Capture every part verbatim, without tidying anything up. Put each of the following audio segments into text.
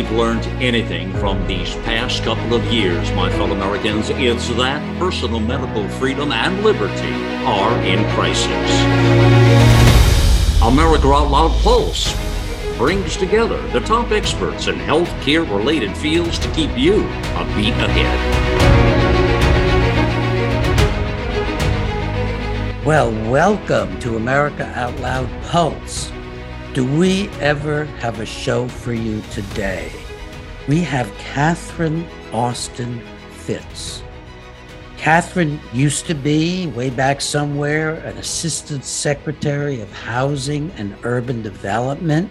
we've learned anything from these past couple of years, my fellow Americans, it's that personal medical freedom and liberty are in crisis. America Out Loud Pulse brings together the top experts in healthcare-related fields to keep you a beat ahead. Well, welcome to America Out Loud Pulse. Do we ever have a show for you today? We have Catherine Austin Fitts. Catherine used to be, way back somewhere, an Assistant Secretary of Housing and Urban Development,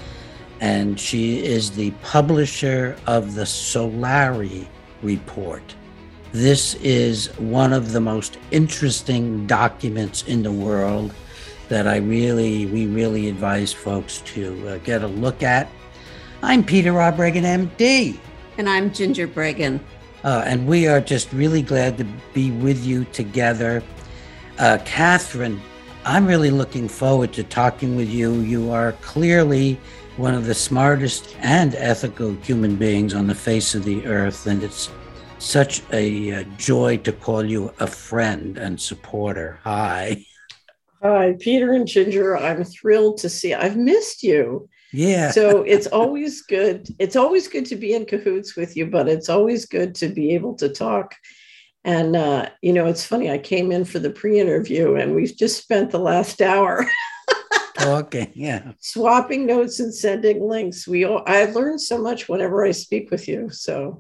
and she is the publisher of the Solari Report. This is one of the most interesting documents in the world that I really, we really advise folks to uh, get a look at. I'm Peter R. Breggin, M D. And I'm Ginger Breggin. Uh, and we are just really glad to be with you together. Uh, Catherine, I'm really looking forward to talking with you. You are clearly one of the smartest and ethical human beings on the face of the earth, and it's such a, a joy to call you a friend and supporter. Hi. Hi, Peter and Ginger. I'm thrilled to see. I've missed you. Yeah. So it's always good. It's always good to be in cahoots with you, but it's always good to be able to talk. And, uh, you know, it's funny. I came in for the pre-interview and we've just spent the last hour talking, yeah, swapping notes and sending links. We all, I learned so much whenever I speak with you. So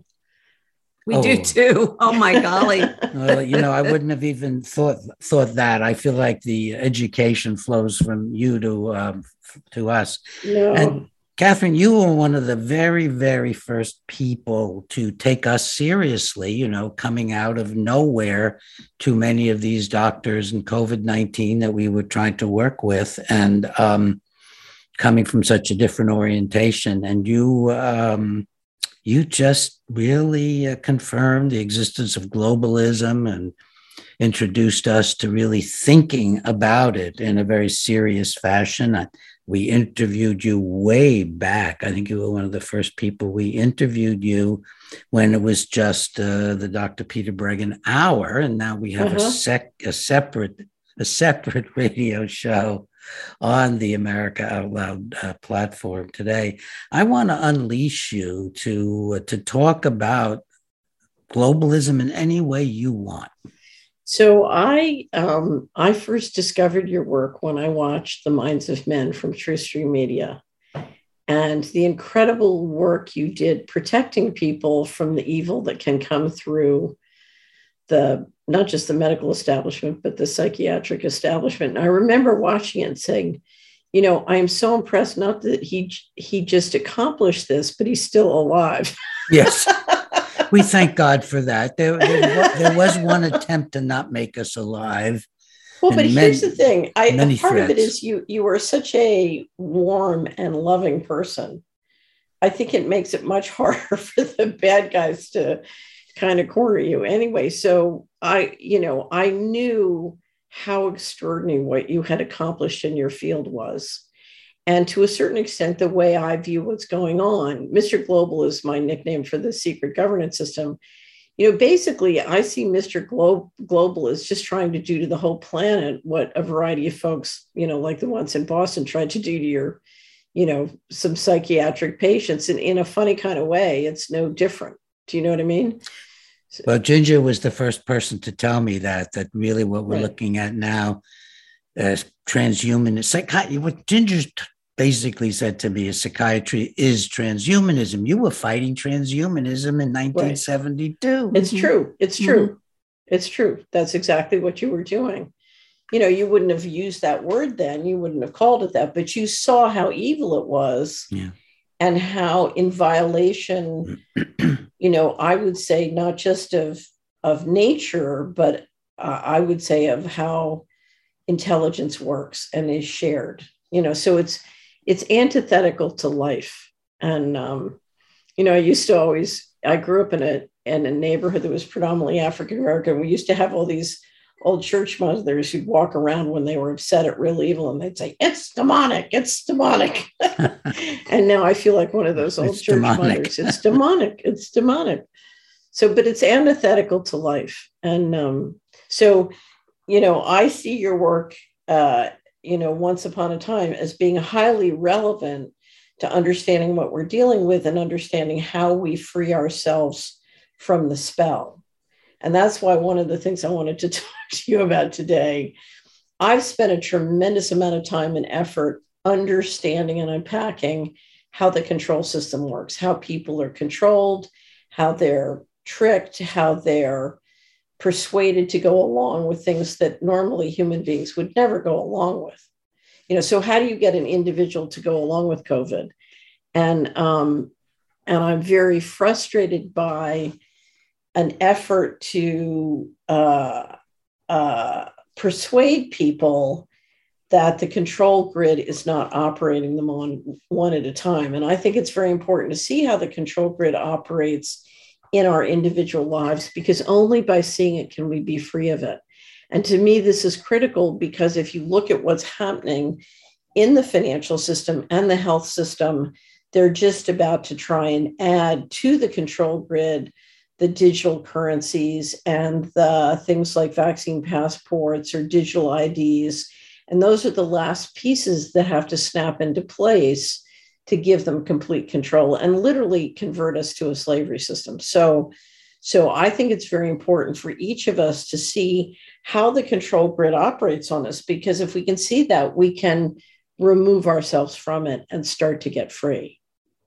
we oh. do too. Oh my golly. Well, you know, I wouldn't have even thought thought that. I feel like the education flows from you to um, to us. No. And Catherine, you were one of the very, very first people to take us seriously, you know, coming out of nowhere to many of these doctors and COVID nineteen that we were trying to work with, and um, coming from such a different orientation. And you um, you just really uh, confirmed the existence of globalism and introduced us to really thinking about it in a very serious fashion. I, we interviewed you way back. I think you were one of the first people we interviewed you when it was just uh, the Doctor Peter Breggin Hour, and now we have uh-huh. a sec a separate a separate radio show on the America Out Loud uh, platform today. I want to unleash you to uh, to talk about globalism in any way you want. So I um, I first discovered your work when I watched The Minds of Men from TrueStream Media, and the incredible work you did protecting people from the evil that can come through the not just the medical establishment, but the psychiatric establishment. And I remember watching it and saying, you know, I am so impressed, not that he he just accomplished this, but he's still alive. Yes. We thank God for that. There, there, there was one attempt to not make us alive. Well, but many, here's the thing. I, part threats. of it is you you are such a warm and loving person. I think it makes it much harder for the bad guys to kind of corner you anyway. So I, you know, I knew how extraordinary what you had accomplished in your field was. And to a certain extent, the way I view what's going on, Mister Global is my nickname for the secret governance system. You know, basically, I see Mister Glo- Global as just trying to do to the whole planet what a variety of folks, you know, like the ones in Boston tried to do to your, you know, some psychiatric patients. And in a funny kind of way, it's no different. Do you know what I mean? Well, Ginger was the first person to tell me that, that really what we're right. looking at now as transhuman psychiatry, what Ginger's t- basically said to me is psychiatry is transhumanism. You were fighting transhumanism in nineteen seventy-two. Right. It's mm-hmm. true. It's true. Mm-hmm. It's true. That's exactly what you were doing. You know, you wouldn't have used that word then. You wouldn't have called it that, but you saw how evil it was. Yeah. And how in violation, you know, I would say not just of, of nature, but uh, I would say of how intelligence works and is shared, you know, so it's, it's antithetical to life. And, um, you know, I used to always, I grew up in a, in a neighborhood that was predominantly African-American. We used to have all these old church mothers who'd walk around when they were upset at real evil and they'd say, it's demonic, it's demonic. And now I feel like one of those old It's church demonic. mothers. It's demonic, it's demonic. So, but it's antithetical to life. And um, so, you know, I see your work, uh, you know, once upon a time as being highly relevant to understanding what we're dealing with and understanding how we free ourselves from the spell. And that's why one of the things I wanted to talk to you about today, I've spent a tremendous amount of time and effort understanding and unpacking how the control system works, how people are controlled, how they're tricked, how they're persuaded to go along with things that normally human beings would never go along with. You know, so how do you get an individual to go along with COVID? And um, and I'm very frustrated by an effort to uh, uh, persuade people that the control grid is not operating them on one at a time. And I think it's very important to see how the control grid operates in our individual lives, because only by seeing it can we be free of it. And to me, this is critical, because if you look at what's happening in the financial system and the health system, they're just about to try and add to the control grid the digital currencies and the things like vaccine passports or digital I Ds. And those are the last pieces that have to snap into place to give them complete control and literally convert us to a slavery system. So, so I think it's very important for each of us to see how the control grid operates on us, because if we can see that, we can remove ourselves from it and start to get free.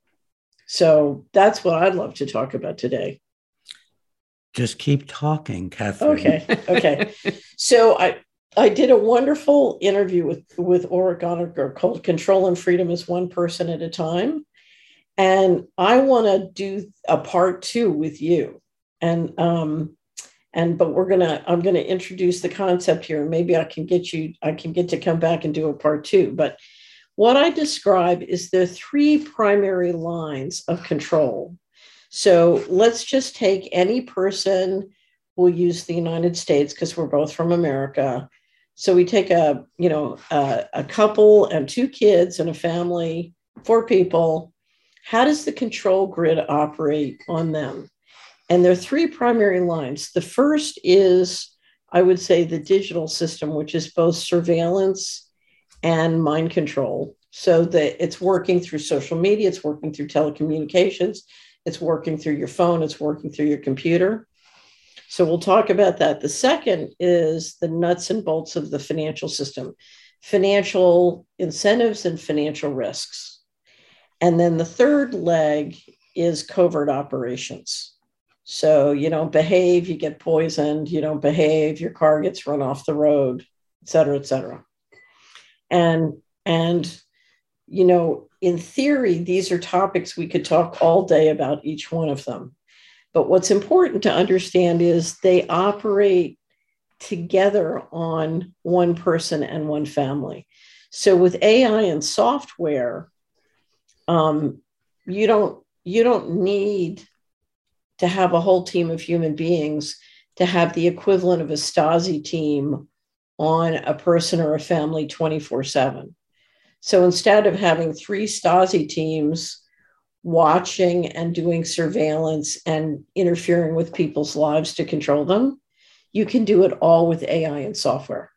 So that's what I'd love to talk about today. Just keep talking, Catherine. Okay, okay. So I, I did a wonderful interview with, with Oregon called Control and Freedom is One Person at a Time. And I want to do a part two with you. And, um, and, but we're going to, I'm going to introduce the concept here. And maybe I can get you, I can get to come back and do a part two. But what I describe is the three primary lines of control. So let's just take any person, we'll use the United States because we're both from America. So we take a, you know, a, a couple and two kids and a family, four people. How does the control grid operate on them? And there are three primary lines. The first is, I would say, the digital system, which is both surveillance and mind control. So that it's working through social media, it's working through telecommunications, it's working through your phone, it's working through your computer. So we'll talk about that. The second is the nuts and bolts of the financial system, financial incentives and financial risks. And then the third leg is covert operations. So you don't behave, you get poisoned, you don't behave, your car gets run off the road, et cetera, et cetera. And, and, you know, in theory, these are topics we could talk all day about each one of them. But what's important to understand is they operate together on one person and one family. So with A I and software, um, you don't, you don't need to have a whole team of human beings to have the equivalent of a Stasi team on a person or a family twenty-four seven. So instead of having three Stasi teams watching and doing surveillance and interfering with people's lives to control them, you can do it all with A I and software.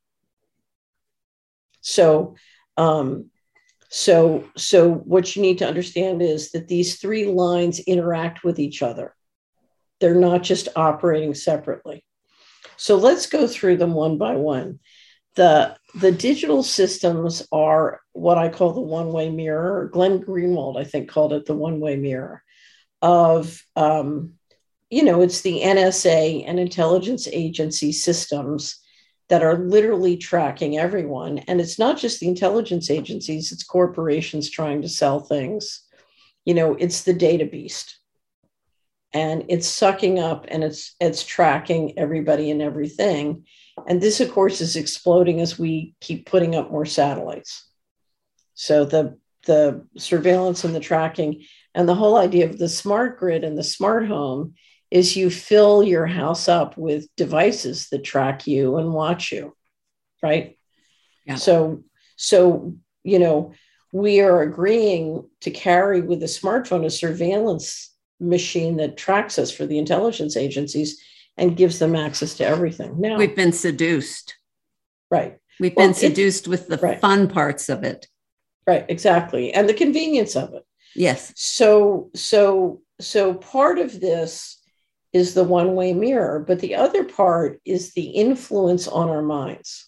So, um, so, so what you need to understand is that these three lines interact with each other. They're not just operating separately. So let's go through them one by one. The, the digital systems are what I call the one-way mirror. Glenn Greenwald, I think, called it the one-way mirror of, um, you know, it's the N S A and intelligence agency systems that are literally tracking everyone. And it's not just the intelligence agencies, it's corporations trying to sell things. You know, it's the data beast. And it's sucking up and it's, it's tracking everybody and everything. And this, of course, is exploding as we keep putting up more satellites. So the, the surveillance and the tracking and the whole idea of the smart grid and the smart home is you fill your house up with devices that track you and watch you, right? Yeah. So, so, you know, we are agreeing to carry with a smartphone a surveillance machine that tracks us for the intelligence agencies and gives them access to everything. Now, We've been seduced. right. We've Well, been seduced with the right. fun parts of it. Right, exactly. And the convenience of it. Yes. So, so, so part of this is the one-way mirror, but the other part is the influence on our minds.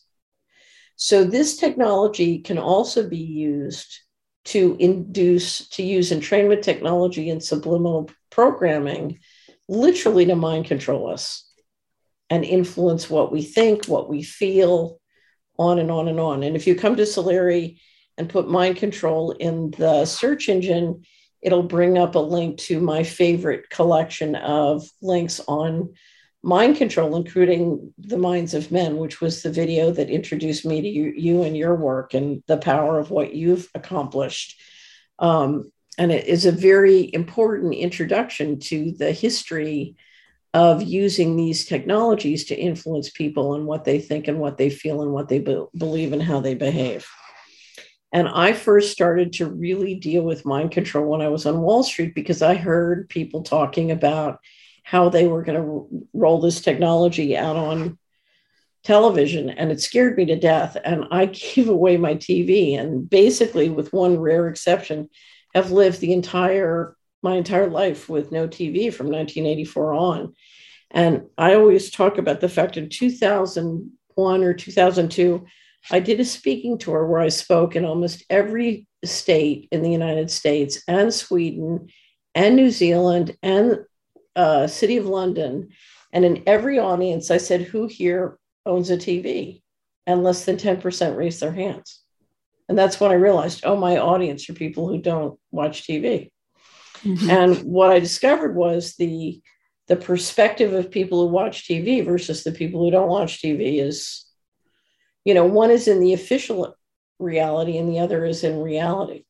So this technology can also be used to induce, to use entrainment technology and subliminal programming, literally to mind control us and influence what we think, what we feel, on and on and on. And if you come to Solari and put mind control in the search engine, it'll bring up a link to my favorite collection of links on mind control, including The Minds of Men, which was the video that introduced me to you, you and your work and the power of what you've accomplished. Um, and it is a very important introduction to the history of using these technologies to influence people and what they think and what they feel and what they be- believe and how they behave. And I first started to really deal with mind control when I was on Wall Street, because I heard people talking about how they were going to roll this technology out on television, and it scared me to death. And I gave away my T V, and basically, with one rare exception, have lived the entire my entire life with no T V from nineteen eighty-four on. And I always talk about the fact in two thousand one or two thousand two, I did a speaking tour where I spoke in almost every state in the United States and Sweden and New Zealand and uh, City of London. And in every audience, I said, who here owns a T V? And less than ten percent raised their hands. And that's when I realized, oh, my audience are people who don't watch T V. Mm-hmm. And what I discovered was the, the perspective of people who watch T V versus the people who don't watch T V is, you know, one is in the official reality and the other is in reality.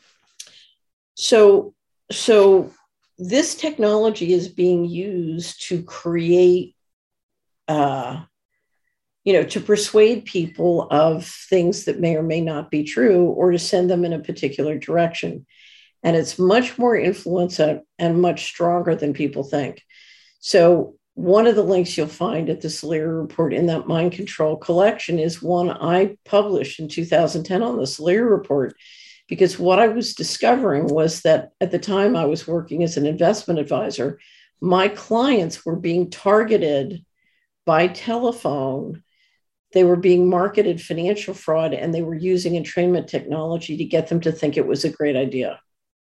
So, so this technology is being used to create, uh, you know, to persuade people of things that may or may not be true, or to send them in a particular direction. And it's much more influential and much stronger than people think. So one of the links you'll find at the Solari Report in that mind control collection is one I published in two thousand ten on the Solari Report, because what I was discovering was that at the time I was working as an investment advisor, my clients were being targeted by telephone. They were being marketed financial fraud, and they were using entrainment technology to get them to think it was a great idea.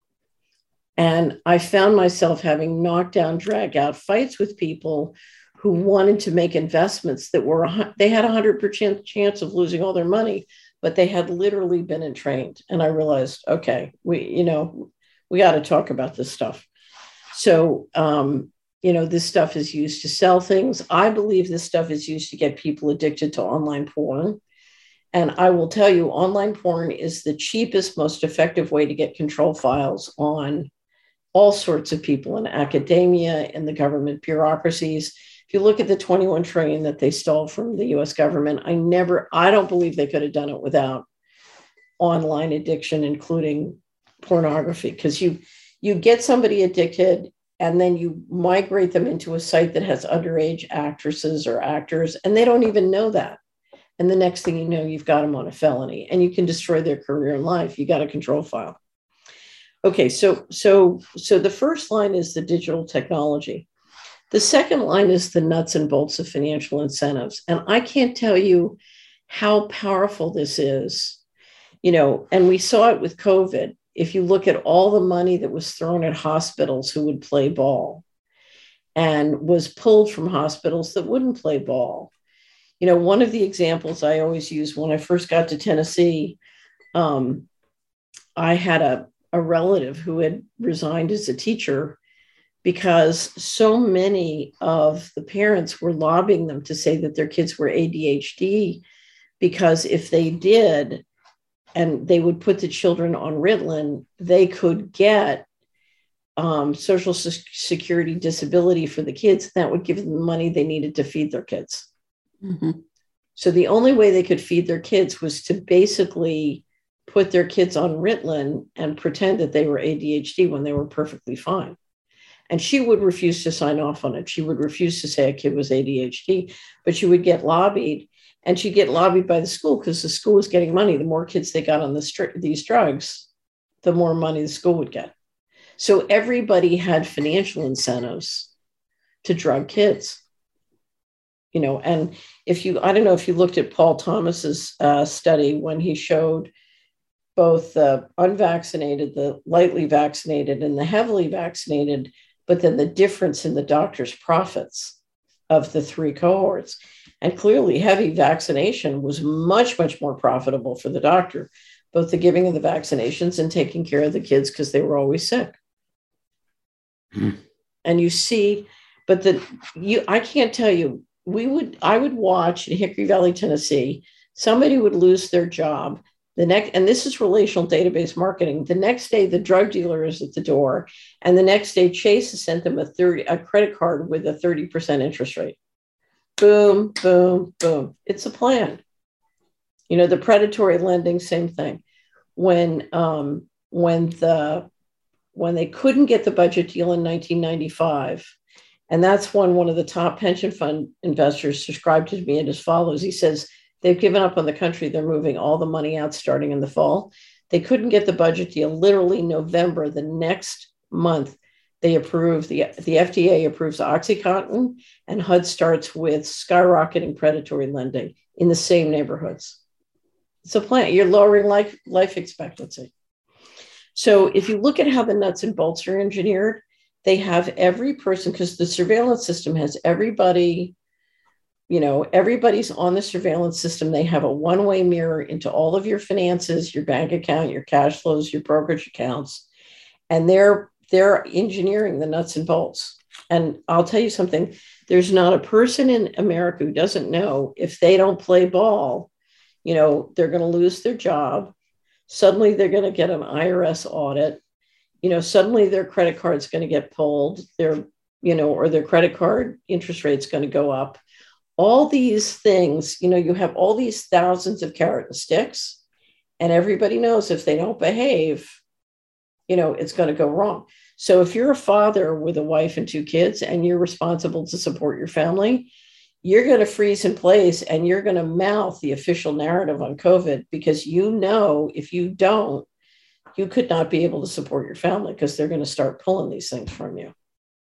And I found myself having knockdown, drag out fights with people who wanted to make investments that were, they had a one hundred percent chance of losing all their money, but they had literally been entrained. And I realized, okay, we, you know, we got to talk about this stuff. So, um, you know, this stuff is used to sell things. I believe this stuff is used to get people addicted to online porn. And I will tell you, online porn is the cheapest, most effective way to get control files on all sorts of people in academia, in the government bureaucracies. If you look at the twenty-one trillion that they stole from the U S government, I never, I don't believe they could have done it without online addiction, including pornography, because you, you get somebody addicted and then you migrate them into a site that has underage actresses or actors, and they don't even know that. And the next thing you know, you've got them on a felony, and you can destroy their career and life. You got a control file. Okay, so, so, so the first line is the digital technology. The second line is the nuts and bolts of financial incentives. And I can't tell you how powerful this is, you know, and we saw it with COVID. If you look at all the money that was thrown at hospitals who would play ball and was pulled from hospitals that wouldn't play ball. You know, one of the examples I always use when I first got to Tennessee, um, I had a, a relative who had resigned as a teacher because so many of the parents were lobbying them to say that their kids were A D H D, because if they did, and they would put the children on Ritalin, they could get um, social security disability for the kids. That would give them the money they needed to feed their kids. Mm-hmm. So the only way they could feed their kids was to basically put their kids on Ritalin and pretend that they were A D H D when they were perfectly fine. And she would refuse to sign off on it. She would refuse to say a kid was A D H D, but she would get lobbied, and she'd get lobbied by the school because the school was getting money. The more kids they got on the stri- these drugs, the more money the school would get. So everybody had financial incentives to drug kids. You know, and if you, I don't know if you looked at Paul Thomas's uh, study when he showed both the unvaccinated, the lightly vaccinated, and the heavily vaccinated, but then the difference in the doctor's profits of the three cohorts. And clearly, heavy vaccination was much, much more profitable for the doctor, both the giving of the vaccinations and taking care of the kids because they were always sick. Mm. And you see, but the you, I can't tell you. We would, I would watch in Hickory Valley, Tennessee, somebody would lose their job the next, and this is relational database marketing. The next day, the drug dealer is at the door, and the next day, Chase has sent them a thirty a credit card with a thirty percent interest rate. Boom, boom, boom. It's a plan. You know, the predatory lending, same thing. When um, when the when they couldn't get the budget deal in nineteen ninety-five. And that's when one of the top pension fund investors described to me as follows. He says, they've given up on the country. They're moving all the money out starting in the fall. They couldn't get the budget deal. Literally November, the next month, they approve, the, the F D A approves OxyContin, and H U D starts with skyrocketing predatory lending in the same neighborhoods. It's a plan. You're lowering life, life expectancy. So if you look at how the nuts and bolts are engineered, they have every person, because the surveillance system has everybody, you know, everybody's on the surveillance system. They have a one-way mirror into all of your finances, your bank account, your cash flows, your brokerage accounts, and they're they're engineering the nuts and bolts. And I'll tell you something, there's not a person in America who doesn't know if they don't play ball, you know, they're going to lose their job. Suddenly they're going to get an I R S audit. You know, suddenly their credit card's going to get pulled, their, you know, or their credit card interest rate's going to go up. All these things, you know, you have all these thousands of carrot and sticks, and everybody knows if they don't behave, you know, it's going to go wrong. So if you're a father with a wife and two kids and you're responsible to support your family, you're going to freeze in place and you're going to mouth the official narrative on COVID, because you know, if you don't, you could not be able to support your family because they're going to start pulling these things from you.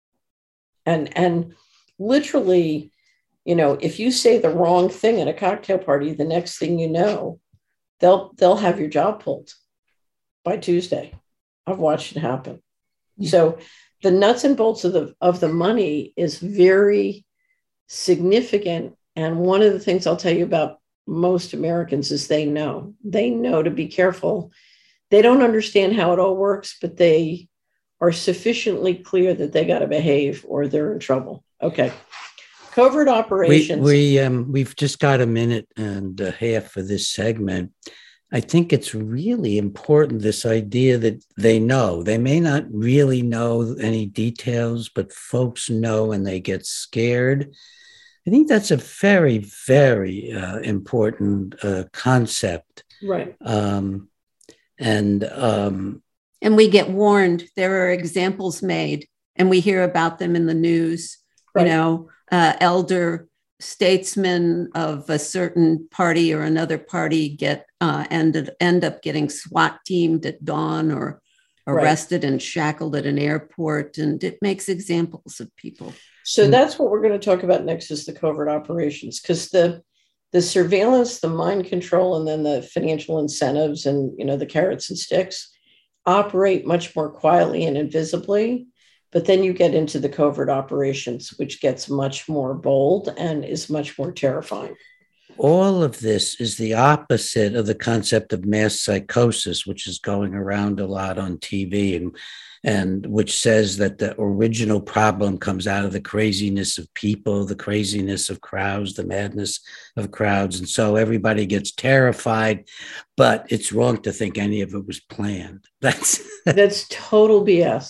And, and literally, you know, if you say the wrong thing at a cocktail party, the next thing you know, they'll, they'll have your job pulled by Tuesday. I've watched it happen. Yeah. So the nuts and bolts of the, of the money is very significant. And one of the things I'll tell you about most Americans is they know, they know to be careful. They don't understand how it all works, but they are sufficiently clear that they got to behave or they're in trouble. Okay. Covert operations. We, we, um, we've just got a minute and a half for this segment. I think it's really important, this idea that they know. They may not really know any details, but folks know and they get scared. I think that's a very, very uh, important uh, concept. Right. Um, And um, and we get warned. There are examples made, and we hear about them in the news. Right. You know, uh, elder statesmen of a certain party or another party get uh, ended end up getting SWAT teamed at dawn or arrested right. and shackled at an airport, and it makes examples of people. So and that's what we're going to talk about next: is the covert operations, because the. The surveillance, the mind control, and then the financial incentives and, you know, the carrots and sticks operate much more quietly and invisibly. But then you get into the covert operations, which gets much more bold and is much more terrifying. All of this is the opposite of the concept of mass psychosis, which is going around a lot on T V, and and which says that the original problem comes out of the craziness of people, the craziness of crowds, the madness of crowds. And so everybody gets terrified, but it's wrong to think any of it was planned. That's that's total B S. Yeah.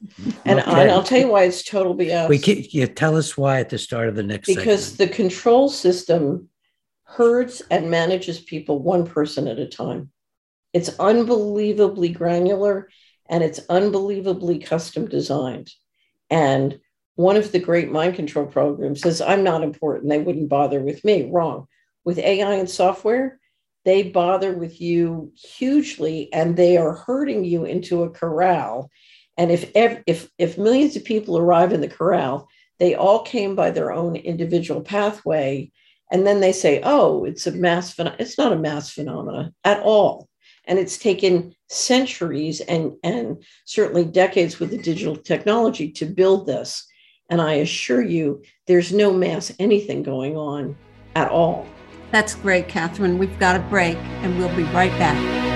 And, Okay. I, and I'll tell you why it's total B S. We can, you tell us why at the start of the next because segment. the control system herds and manages people one person at a time. It's unbelievably granular and it's unbelievably custom designed. And one of the great mind control programs says, I'm not important. They wouldn't bother with me. Wrong. With A I and software, they bother with you hugely and they are herding you into a corral. And if, if, if millions of people arrive in the corral, they all came by their own individual pathway. And then they say, oh, it's a mass phenomenon. It's not a mass phenomena at all. And it's taken centuries and, and certainly decades with the digital technology to build this. And I assure you, there's no mass anything going on at all. That's great, Catherine. We've got a break and we'll be right back.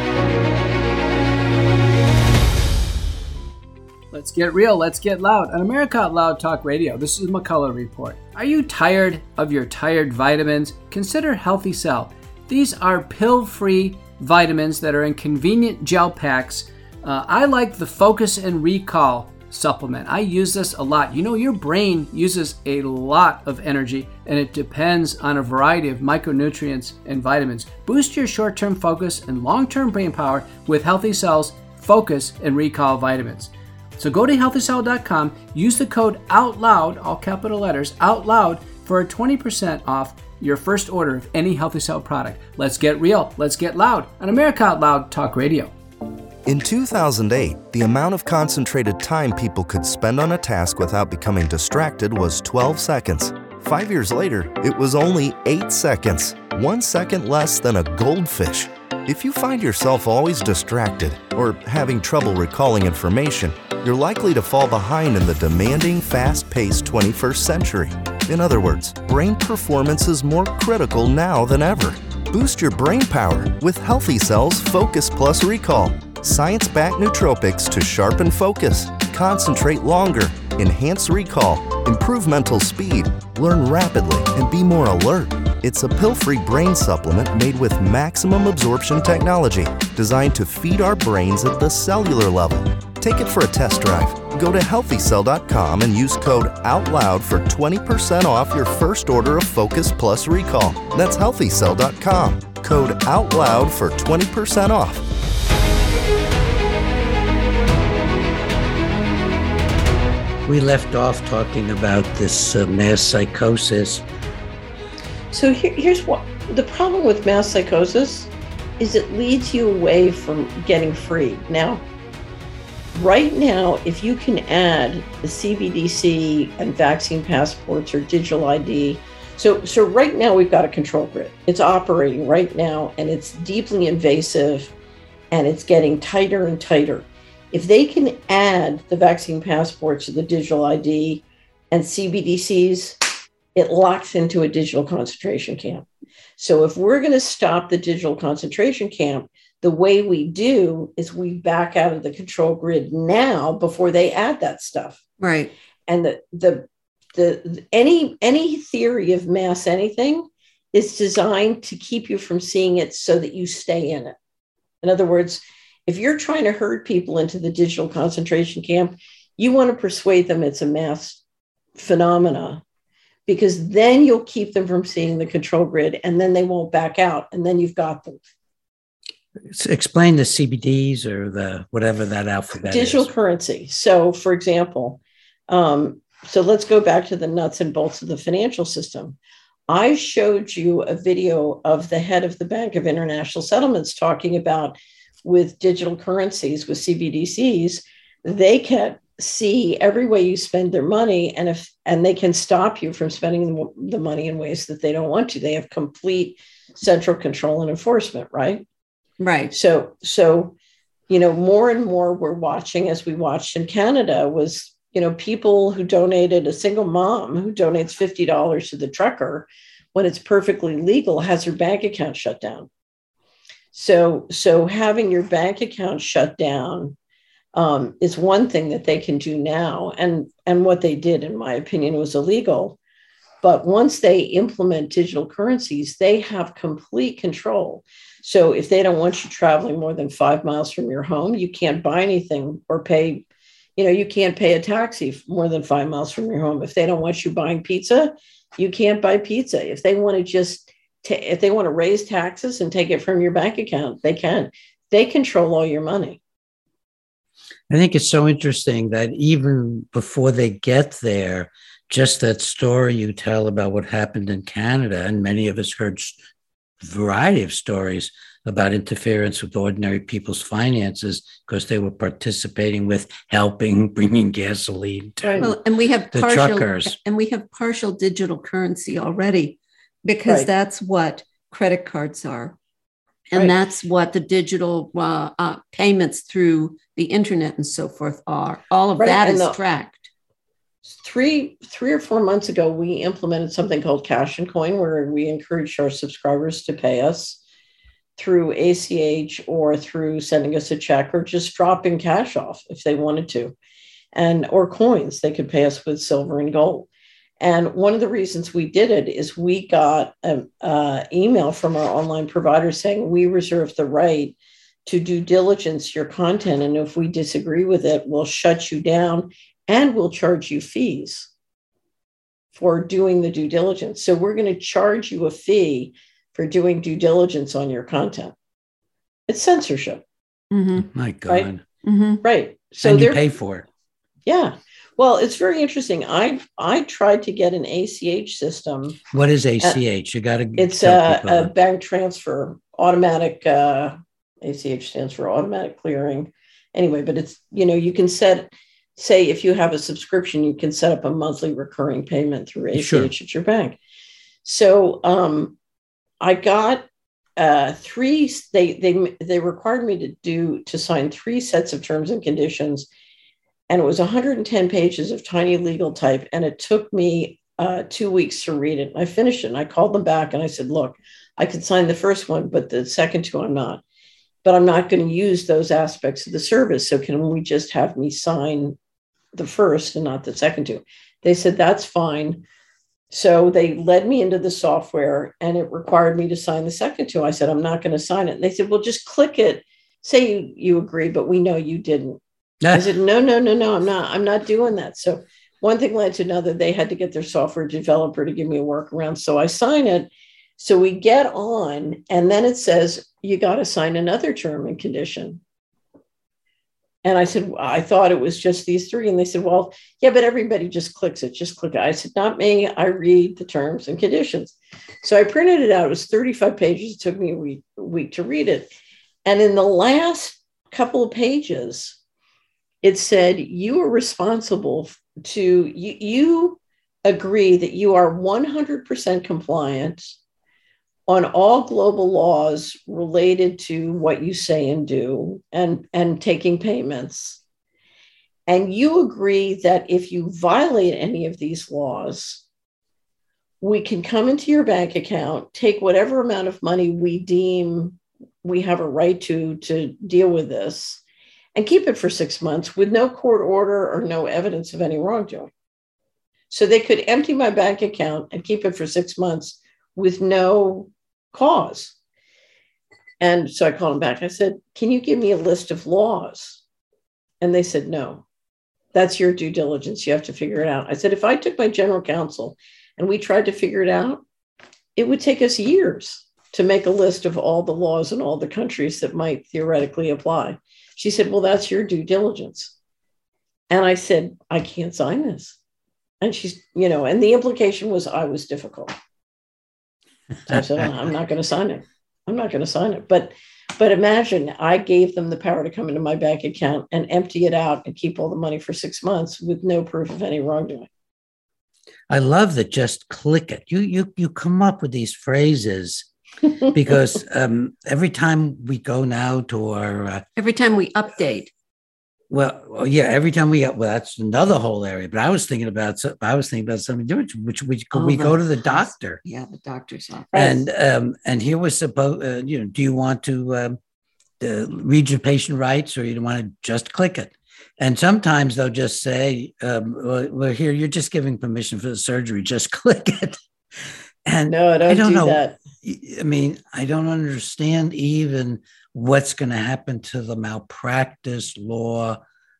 Let's get real, let's get loud. On America Out Loud Talk Radio, this is McCullough Report. Are you tired of your tired vitamins? Consider Healthy Cell. These are pill-free vitamins that are in convenient gel packs. Uh, I like the Focus and Recall supplement. I use this a lot. You know, your brain uses a lot of energy and it depends on a variety of micronutrients and vitamins. Boost your short-term focus and long-term brain power with Healthy Cell's Focus and Recall vitamins. So go to healthy cell dot com, use the code OUTLOUD, all capital letters, OUTLOUD, for a twenty percent off your first order of any Healthy Cell product. Let's get real, let's get loud on America Out Loud Talk Radio. In two thousand eight, the amount of concentrated time people could spend on a task without becoming distracted was twelve seconds. Five years later, it was only eight seconds, one second less than a goldfish. If you find yourself always distracted or having trouble recalling information, you're likely to fall behind in the demanding, fast-paced twenty-first century. In other words, brain performance is more critical now than ever. Boost your brain power with Healthy Cell's Focus Plus Recall. Science-backed nootropics to sharpen focus, concentrate longer, enhance recall, improve mental speed, learn rapidly, and be more alert. It's a pill-free brain supplement made with maximum absorption technology, designed to feed our brains at the cellular level. Take it for a test drive. Go to healthy cell dot com and use code OUTLOUD for twenty percent off your first order of Focus Plus Recall. That's healthy cell dot com. Code OUTLOUD for twenty percent off. We left off talking about this uh, mass psychosis. So here, here's what the problem with mass psychosis is: it leads you away from getting free. Now, right now, if you can add the C B D C and vaccine passports or digital I D, so so right now we've got a control grid. It's operating right now, and it's deeply invasive, and it's getting tighter and tighter. If they can add the vaccine passports or the digital I D and C B D Cs, it locks into a digital concentration camp. So if we're going to stop the digital concentration camp, the way we do is we back out of the control grid now before they add that stuff. Right. And the the the any any theory of mass anything is designed to keep you from seeing it so that you stay in it. In other words, if you're trying to herd people into the digital concentration camp, you want to persuade them it's a mass phenomena, because then you'll keep them from seeing the control grid and then they won't back out. And then you've got them. Explain the C B Ds or the whatever that alphabet Digital is. currency. So for example, um, so let's go back to the nuts and bolts of the financial system. I showed you a video of the head of the Bank of International Settlements talking about with digital currencies, with C B D Cs, they can see every way you spend their money, and if and they can stop you from spending the money in ways that they don't want to. They have complete central control and enforcement, right? Right. So, so you know, more and more we're watching, as we watched in Canada, was you know people who donated, a single mom who donates fifty dollars to the trucker when it's perfectly legal has her bank account shut down. So, so having your bank account shut down um, is one thing that they can do now. And, and what they did, in my opinion, was illegal. But once they implement digital currencies, they have complete control. So if they don't want you traveling more than five miles from your home, you can't buy anything or pay, you know, you can't pay a taxi more than five miles from your home. If they don't want you buying pizza, you can't buy pizza. If they want to just, ta- if they want to raise taxes and take it from your bank account, they can. They control all your money. I think it's so interesting that even before they get there, just that story you tell about what happened in Canada, and many of us heard a variety of stories about interference with ordinary people's finances because they were participating with helping bringing gasoline to Right. Well, and we have the partial, truckers. and we have partial digital currency already, because Right. that's what credit cards are. And Right. that's what the digital uh, uh, payments through the internet and so forth are. All of Right, that and is the- tracked. Three, three or four months ago, we implemented something called Cash and Coin, where we encourage our subscribers to pay us through A C H or through sending us a check or just dropping cash off if they wanted to, and or coins. They could pay us with silver and gold. And one of the reasons we did it is we got an uh, email from our online provider saying we reserve the right to due diligence your content, and if we disagree with it, we'll shut you down and we'll charge you fees for doing the due diligence. So we're going to charge you a fee for doing due diligence on your content. It's censorship. Mm-hmm. My God. Right. Mm-hmm. Right. So And you they're pay for it. Yeah. Well, it's very interesting. I I tried to get an A C H system. What is A C H? You got to It's a, a bank transfer, automatic. Uh, A C H stands for automatic clearing. Anyway, but it's, you know, you can set, say if you have a subscription, you can set up a monthly recurring payment through A C H Sure. at your bank. So um, I got uh, three. They they they required me to do to sign three sets of terms and conditions. And it was one hundred ten pages of tiny legal type. And it took me uh, two weeks to read it. I finished it and I called them back and I said, look, I could sign the first one, but the second two I'm not. But I'm not going to use those aspects of the service. So can we just have me sign the first and not the second two? They said, that's fine. So they led me into the software and it required me to sign the second two. I said, I'm not going to sign it. And they said, well, just click it. Say you, you agree, but we know you didn't. I said, no, no, no, no, I'm not, I'm not doing that. So one thing led to another. They had to get their software developer to give me a workaround. So I sign it. So we get on, and then it says, you got to sign another term and condition. And I said, I thought it was just these three. And they said, well, yeah, but everybody just clicks it. Just click it. I said, not me. I read the terms and conditions. So I printed it out. It was thirty-five pages. It took me a week, a week to read it. And in the last couple of pages, it said, you are responsible to, you, you agree that you are one hundred percent compliant on all global laws related to what you say and do and, and taking payments. And you agree that if you violate any of these laws, we can come into your bank account, take whatever amount of money we deem we have a right to, to deal with this, and keep it for six months with no court order or no evidence of any wrongdoing. So they could empty my bank account and keep it for six months with no cause. And so I called them back. I said, can you give me a list of laws? And they said, no, that's your due diligence. You have to figure it out. I said, if I took my general counsel and we tried to figure it out, it would take us years to make a list of all the laws in all the countries that might theoretically apply. She said, well, that's your due diligence. And I said, I can't sign this. And she's, you know, and the implication was I was difficult. So I said, I'm not going to sign it. I'm not going to sign it. But, but imagine I gave them the power to come into my bank account and empty it out and keep all the money for six months with no proof of any wrongdoing. I love that. Just click it. You, you, you come up with these phrases because um, every time we go now to our, uh, Every time we update. well, well, yeah, every time we, well, that's another whole area, but I was thinking about, I was thinking about something different, which we, Oh, we the- go to the doctor Yeah, the doctor's office. and, um, and here was supposed, uh, you know, do you want to, um, uh, read your patient rights or you don't want to just click it? And sometimes they'll just say, um, well, well, here, you're just giving permission for the surgery, just click it. And No, I don't, I don't do know. that. I mean, I don't understand even what's going to happen to the malpractice law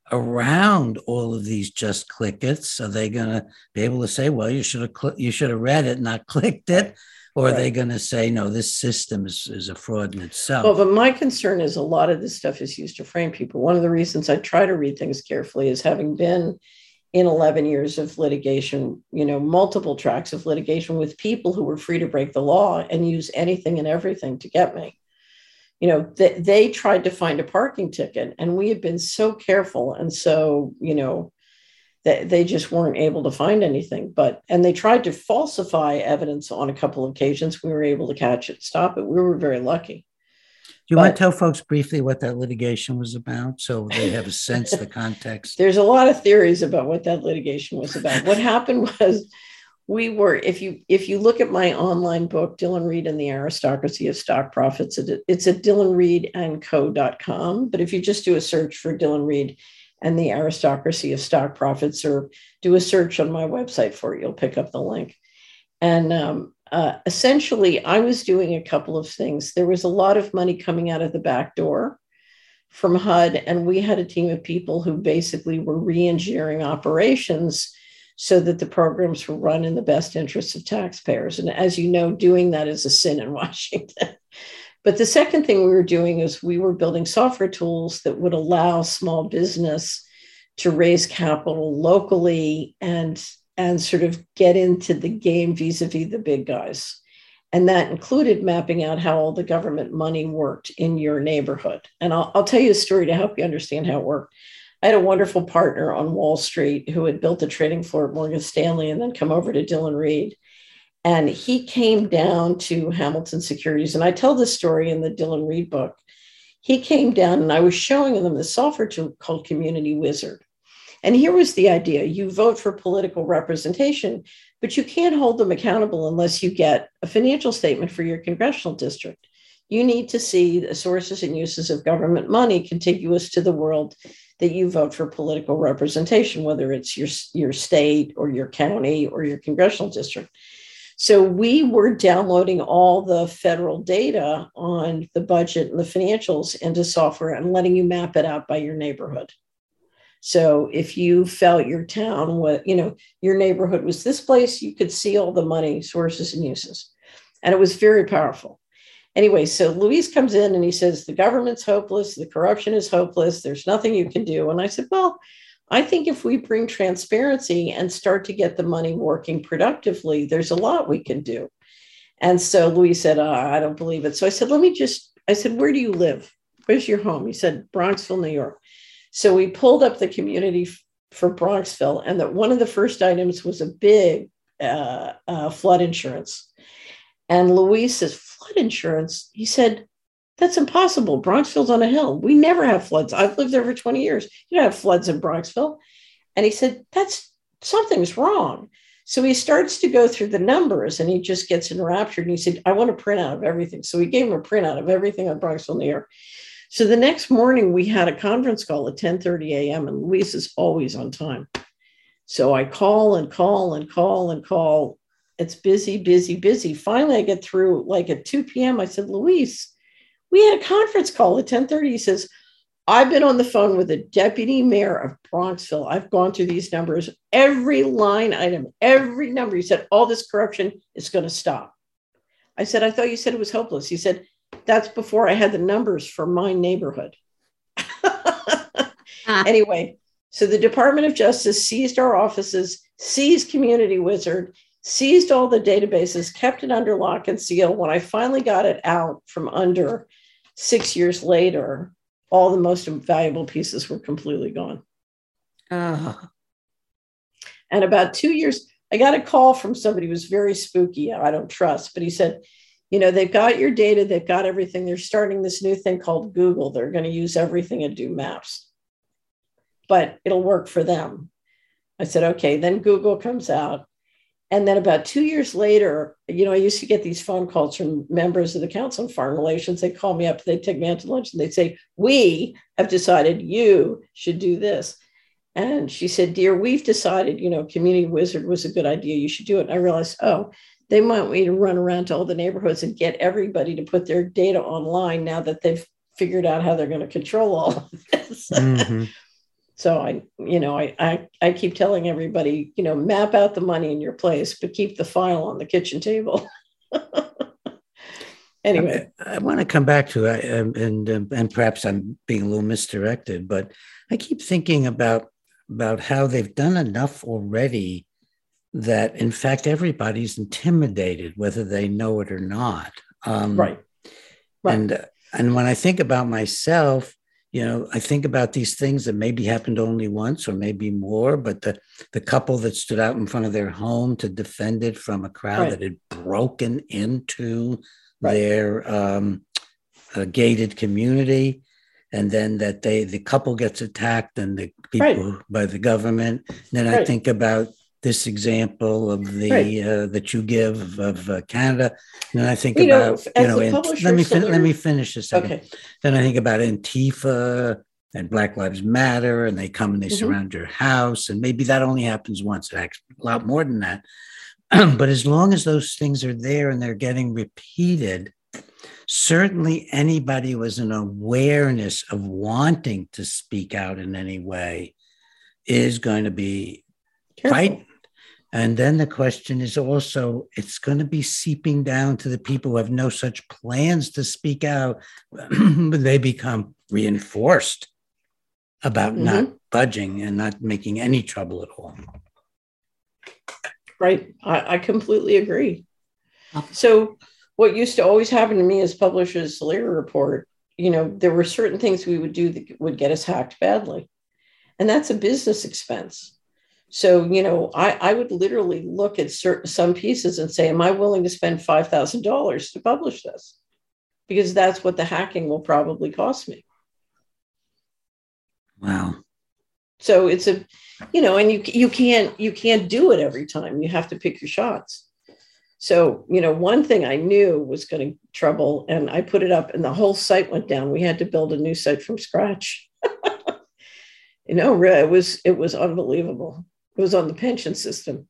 around all of these just click it's? Are they going to be able to say, well, you should have cl- you should have read it, not clicked it? Or are right. they going to say, no, this system is, is a fraud in itself? Well, but my concern is a lot of this stuff is used to frame people. One of the reasons I try to read things carefully is having been in eleven years of litigation, you know, multiple tracks of litigation with people who were free to break the law and use anything and everything to get me. You know, they, they tried to find a parking ticket, and we had been so careful. And so, you know, they, they just weren't able to find anything. But, and they tried to falsify evidence on a couple of occasions. We were able to catch it, stop it. We were very lucky. Do you but, want to tell folks briefly what that litigation was about so they have a sense of the context? There's a lot of theories about what that litigation was about. What happened was, we were, if you if you look at my online book, Dillon Read and the Aristocracy of Stock Profits, it's at dillon read and co dot com. But if you just do a search for Dillon Read and the Aristocracy of Stock Profits, or do a search on my website for it, you'll pick up the link. And um, uh, essentially, I was doing a couple of things. There was a lot of money coming out of the back door from H U D, and we had a team of people who basically were re-engineering operations so that the programs were run in the best interests of taxpayers. And as you know, doing that is a sin in Washington. But the second thing we were doing is we were building software tools that would allow small business to raise capital locally and, and sort of get into the game vis-a-vis the big guys. And that included mapping out how all the government money worked in your neighborhood. And I'll, I'll tell you a story to help you understand how it worked. I had a wonderful partner on Wall Street who had built a trading floor at Morgan Stanley and then come over to Dillon Read. And he came down to Hamilton Securities. And I tell this story in the Dillon Read book. He came down and I was showing them the software tool called Community Wizard. And here was the idea. You vote for political representation, but you can't hold them accountable unless you get a financial statement for your congressional district. You need to see the sources and uses of government money contiguous to the world that you vote for political representation, whether it's your, your state or your county or your congressional district. So we were downloading all the federal data on the budget and the financials into software and letting you map it out by your neighborhood. So if you felt your town, what, you know, your neighborhood was this place, you could see all the money sources and uses. And it was very powerful. Anyway, so Luis comes in and he says, the government's hopeless. The corruption is hopeless. There's nothing you can do. And I said, well, I think if we bring transparency and start to get the money working productively, there's a lot we can do. And so Luis said, uh, I don't believe it. So I said, let me just, I said, where do you live? Where's your home? He said, Bronxville, New York. So we pulled up the community f- for Bronxville. And that one of the first items was a big uh, uh, flood insurance. And Luis says, flood insurance? He said, that's impossible. Bronxville's on a hill. We never have floods. I've lived there for twenty years. You don't have floods in Bronxville. And he said, that's something's wrong. So he starts to go through the numbers and he just gets enraptured. And he said, I want a printout of everything. So we gave him a printout of everything on Bronxville, New York. So the next morning we had a conference call at ten thirty a.m. and Luis is always on time. So I call and call and call and call. It's busy, busy, busy. Finally, I get through like at two p.m. I said, Luis, we had a conference call at ten thirty. He says, I've been on the phone with the deputy mayor of Bronxville. I've gone through these numbers, every line item, every number. He said, all this corruption is going to stop. I said, I thought you said it was hopeless. He said, that's before I had the numbers for my neighborhood. ah. Anyway, so the Department of Justice seized our offices, seized Community Wizard, seized all the databases, kept it under lock and seal. When I finally got it out from under six years later, all the most valuable pieces were completely gone. Oh. And about two years, I got a call from somebody who was very spooky. I don't trust, but he said, you know, they've got your data, they've got everything. They're starting this new thing called Google. They're going to use everything and do maps, but it'll work for them. I said, okay, then Google comes out. And then about two years later, you know, I used to get these phone calls from members of the Council on Foreign Relations. They'd call me up, they'd take me out to lunch and they'd say, we have decided you should do this. And she said, dear, we've decided, you know, Community Wizard was a good idea. You should do it. And I realized, oh, they want me to run around to all the neighborhoods and get everybody to put their data online now that they've figured out how they're going to control all of this. Mm-hmm. So I, you know, I, I, I keep telling everybody, you know, map out the money in your place, but keep the file on the kitchen table. Anyway, I, I want to come back to it, and, and and perhaps I'm being a little misdirected, but I keep thinking about about how they've done enough already that, in fact, everybody's intimidated, whether they know it or not. Um, right. right. And and when I think about myself, you know, I think about these things that maybe happened only once or maybe more, but the, the couple that stood out in front of their home to defend it from a crowd right. that had broken into right. their um, uh, gated community, and then that they the couple gets attacked and the people right. by the government. And then right. I think about this example of the right. uh, that you give of uh, Canada, and then I think you about know, you know. In, let me fin- let me finish a second. Okay. Then I think about Antifa and Black Lives Matter, and they come and they mm-hmm. surround your house, and maybe that only happens once. It happens a lot more than that. But as long as those things are there and they're getting repeated, certainly anybody who has an awareness of wanting to speak out in any way is going to be frightened. And then the question is also, it's going to be seeping down to the people who have no such plans to speak out, but they become reinforced about mm-hmm. not budging and not making any trouble at all. Right. I, I completely agree. So what used to always happen to me as publishers' Solera report, you know, there were certain things we would do that would get us hacked badly. And that's a business expense. So, you know, I, I would literally look at certain some pieces and say, am I willing to spend five thousand dollars to publish this? Because that's what the hacking will probably cost me. Wow. So it's a, you know, and you you can't you can't do it every time. You have to pick your shots. So, you know, one thing I knew was going to trouble, and I put it up and the whole site went down. We had to build a new site from scratch. You know, really, it was it was unbelievable. It was on the pension system.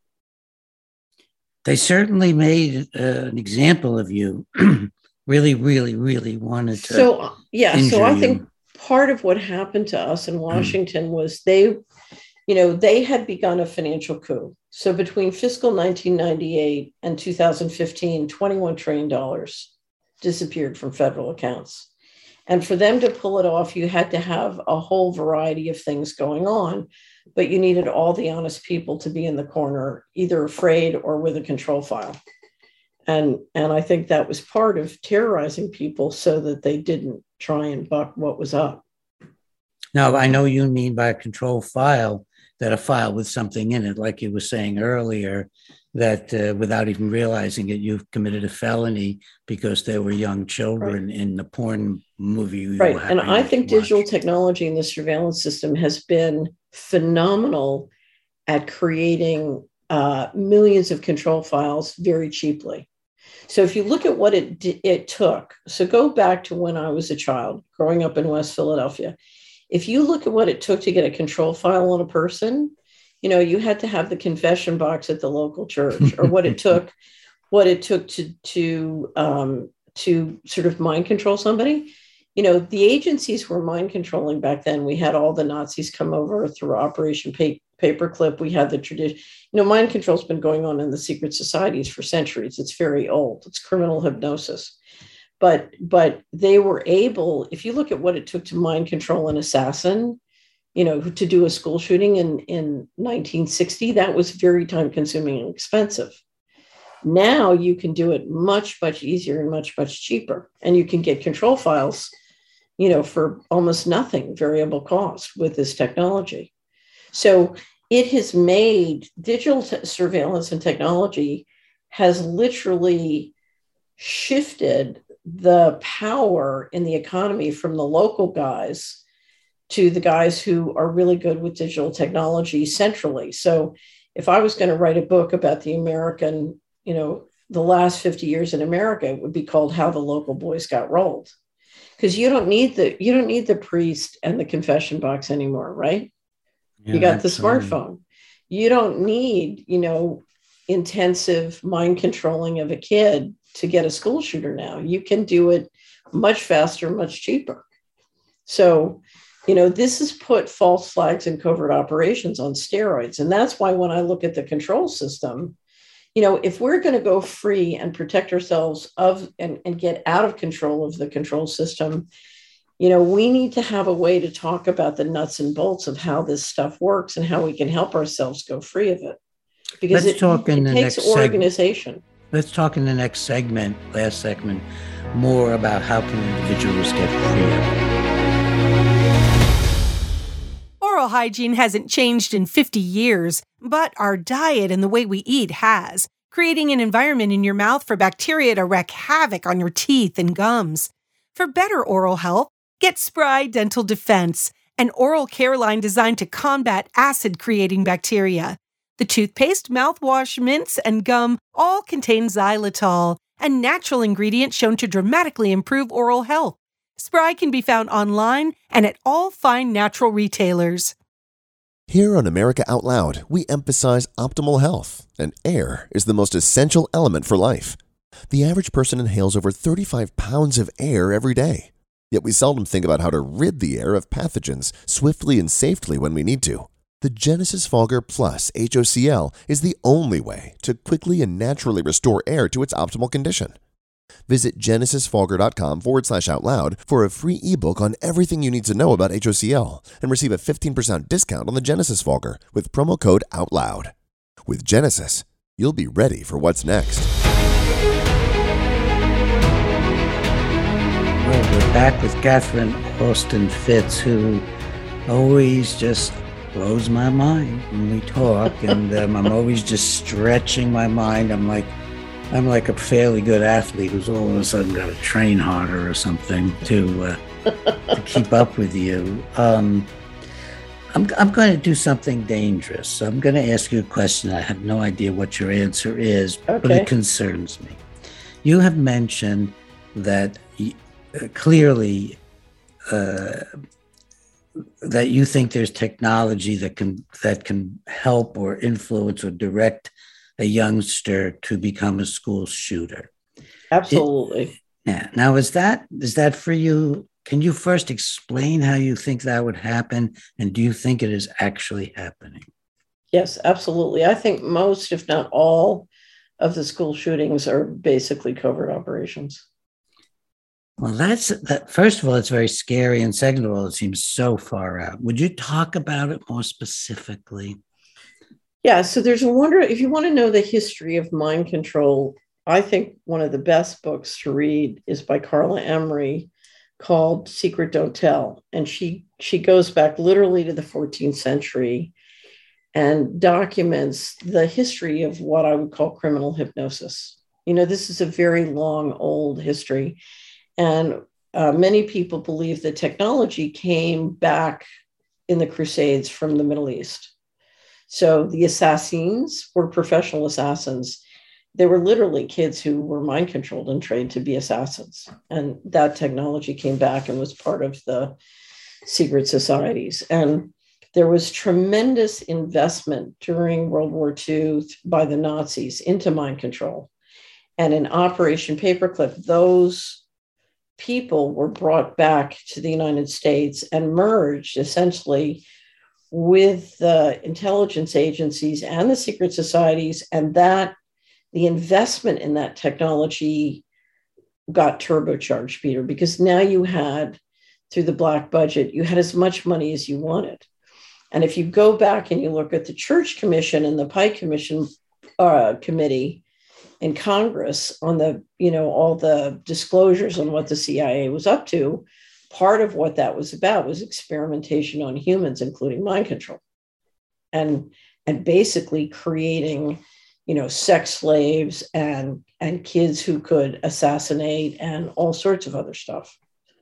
They certainly made uh, an example of you. really, really, really wanted to. So, yeah. So I you. think part of what happened to us in Washington was they, you know, they had begun a financial coup. So between fiscal nineteen ninety-eight and two thousand fifteen, twenty-one trillion dollars disappeared from federal accounts. And for them to pull it off, you had to have a whole variety of things going on, but you needed all the honest people to be in the corner, either afraid or with a control file. And, and I think that was part of terrorizing people so that they didn't try and buck what was up. Now, I know you mean by a control file that a file with something in it, like you were saying earlier, that uh, without even realizing it, you've committed a felony because there were young children right. in the porn movie. Right. And I think digital technology in the surveillance system has been phenomenal at creating uh, millions of control files very cheaply. So if you look at what it it took, so go back to when I was a child growing up in West Philadelphia. If you look at what it took to get a control file on a person, you know, you had to have the confession box at the local church, or what it took, what it took to to um, to sort of mind control somebody. You know, the agencies were mind controlling back then. We had all the Nazis come over through Operation pa- Paperclip. We had the tradition. You know, mind control's been going on in the secret societies for centuries. It's very old. It's criminal hypnosis. But but they were able, if you look at what it took to mind control an assassin, you know, to do a school shooting in, in nineteen sixty, that was very time consuming and expensive. Now you can do it much, much easier and much, much cheaper. And you can get control files, you know, for almost nothing, variable cost with this technology. So it has made digital t- surveillance and technology has literally shifted the power in the economy from the local guys to the guys who are really good with digital technology centrally. So if I was going to write a book about the American, you know, the last fifty years in America, it would be called How the Local Boys Got Rolled. Because you don't need the you don't need the priest and the confession box anymore, right? Yeah, you got absolutely. The smartphone. You don't need, you know, intensive mind controlling of a kid to get a school shooter now. You can do it much faster, much cheaper. So you know, this has put false flags and covert operations on steroids. And that's why when I look at the control system, you know, if we're going to go free and protect ourselves of and, and get out of control of the control system, you know, we need to have a way to talk about the nuts and bolts of how this stuff works and how we can help ourselves go free of it. Because Let's it, talk in it the takes next organization. Segment. Let's talk in the next segment, last segment, more about how can individuals get free of it. Oral hygiene hasn't changed in fifty years, but our diet and the way we eat has, creating an environment in your mouth for bacteria to wreak havoc on your teeth and gums. For better oral health, get Spry Dental Defense, an oral care line designed to combat acid-creating bacteria. The toothpaste, mouthwash, mints, and gum all contain xylitol, a natural ingredient shown to dramatically improve oral health. Spry can be found online and at all fine natural retailers. Here on America Out Loud, we emphasize optimal health, and air is the most essential element for life. The average person inhales over thirty-five pounds of air every day, yet we seldom think about how to rid the air of pathogens swiftly and safely when we need to. The Genesis Fogger Plus H O C L is the only way to quickly and naturally restore air to its optimal condition. Visit genesisfogger.com forward slash out loud for a free ebook on everything you need to know about H O C L and receive a fifteen percent discount on the Genesis Fogger with promo code OUTLOUD. With Genesis, you'll be ready for what's next. Well, we're back with Catherine Austin Fitts, who always just blows my mind when we talk, and um, I'm always just stretching my mind. I'm like, I'm like a fairly good athlete who's all of a sudden got to train harder or something to uh, to keep up with you. Um, I'm I'm going to do something dangerous. So I'm going to ask you a question. I have no idea what your answer is, Okay. but it concerns me. You have mentioned that uh, clearly. Uh, that you think there's technology that can that can help or influence or direct a youngster to become a school shooter. Absolutely. It, yeah. Now, is that is that for you? Can you first explain how you think that would happen, and do you think it is actually happening? Yes, absolutely. I think most, if not all, of the school shootings are basically covert operations. Well, that's that. First of all, it's very scary, and second of all, it seems so far out. Would you talk about it more specifically? Yeah, so there's a wonder if you want to know the history of mind control. I think one of the best books to read is by Carla Emery, called Secret Don't Tell, and she she goes back literally to the fourteenth century and documents the history of what I would call criminal hypnosis. You know, this is a very long, old history. And uh, many people believe that technology came back in the Crusades from the Middle East. So the assassins were professional assassins. They were literally kids who were mind controlled and trained to be assassins. And that technology came back and was part of the secret societies. And there was tremendous investment during World War Two by the Nazis into mind control. And in Operation Paperclip, those people were brought back to the United States and merged essentially with the intelligence agencies and the secret societies, and that the investment in that technology got turbocharged, Peter, because now you had, through the black budget, you had as much money as you wanted. And if you go back and you look at the Church Commission and the Pike Commission uh, Committee in Congress on the, you know, all the disclosures on what the C I A was up to, part of what that was about was experimentation on humans, including mind control, and and basically creating, you know, sex slaves and and kids who could assassinate and all sorts of other stuff.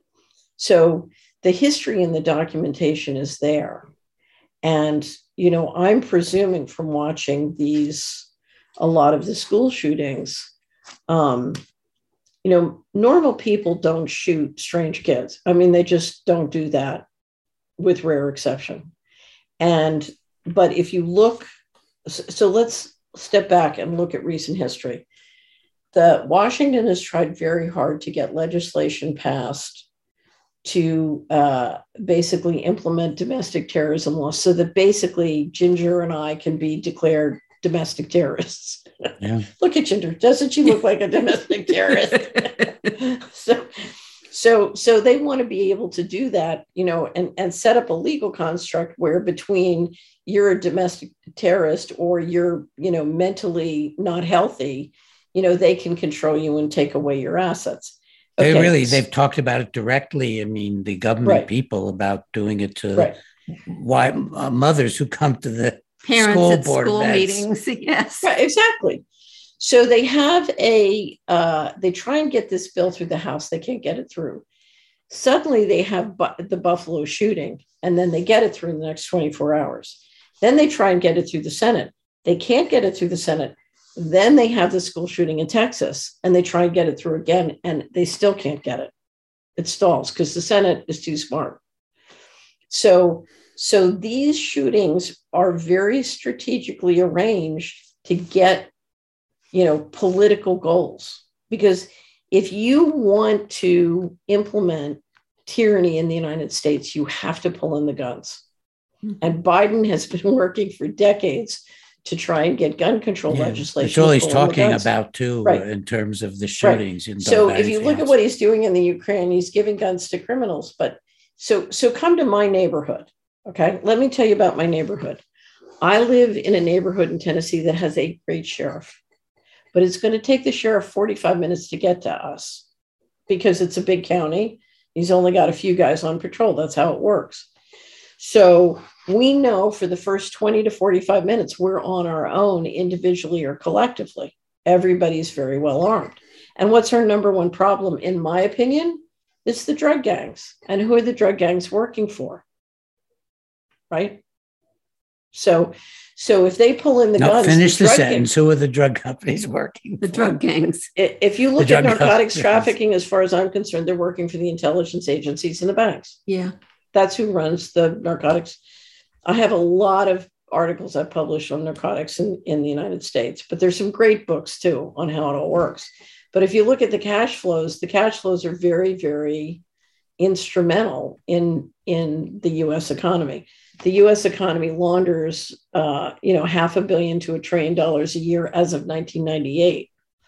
So the history and the documentation is there. And, you know, I'm presuming from watching these, a lot of the school shootings, um, you know, normal people don't shoot strange kids. I mean, they just don't do that, with rare exception. And, but if you look, so let's step back and look at recent history. The Washington has tried very hard to get legislation passed to uh, basically implement domestic terrorism laws so that basically Ginger and I can be declared domestic terrorists. Yeah. Look at Ginger. Doesn't she look like a domestic terrorist? so, so, so they want to be able to do that, you know, and, and set up a legal construct where between you're a domestic terrorist or you're, you know, mentally not healthy, you know, they can control you and take away your assets. They Okay. really, they've talked about it directly. I mean, the government Right. people about doing it to Right. why uh, mothers who come to the Parents school at board school events. meetings. Yes. Right, exactly. So they have a, uh, they try and get this bill through the House. They can't get it through. Suddenly they have bu- the Buffalo shooting, and then they get it through in the next twenty-four hours. Then they try and get it through the Senate. They can't get it through the Senate. Then they have the school shooting in Texas, and they try and get it through again, and they still can't get it. It stalls because the Senate is too smart. So, so these shootings are very strategically arranged to get, you know, political goals. Because if you want to implement tyranny in the United States, you have to pull in the guns. Mm-hmm. And Biden has been working for decades to try and get gun control Yeah, legislation. that's all he's talking about too, right. in terms of the shootings. Right. In so Doug if you look at what he's doing in the Ukraine, he's giving guns to criminals. But so, so come to my neighborhood. Okay. Let me tell you about my neighborhood. I live in a neighborhood in Tennessee that has a great sheriff, but it's going to take the sheriff forty-five minutes to get to us because it's a big county. He's only got a few guys on patrol. That's how it works. So we know for the first twenty to forty-five minutes, we're on our own individually or collectively. Everybody's very well armed. And what's our number one problem, in my opinion? It's the drug gangs. And who are the drug gangs working for? Right? So, so if they pull in the no, guns, finish the, the sentence. gangs, who are the drug companies working? The for? drug gangs. If you look The at drug narcotics companies. trafficking, as far as I'm concerned, they're working for the intelligence agencies and the banks. Yeah. That's who runs the narcotics. I have a lot of articles I've published on narcotics in, in the United States, but there's some great books too on how it all works. But if you look at the cash flows, the cash flows are very, very instrumental in, in the U S economy. The U S economy launders, uh, you know, half a billion to a trillion dollars a year as of nineteen ninety-eight.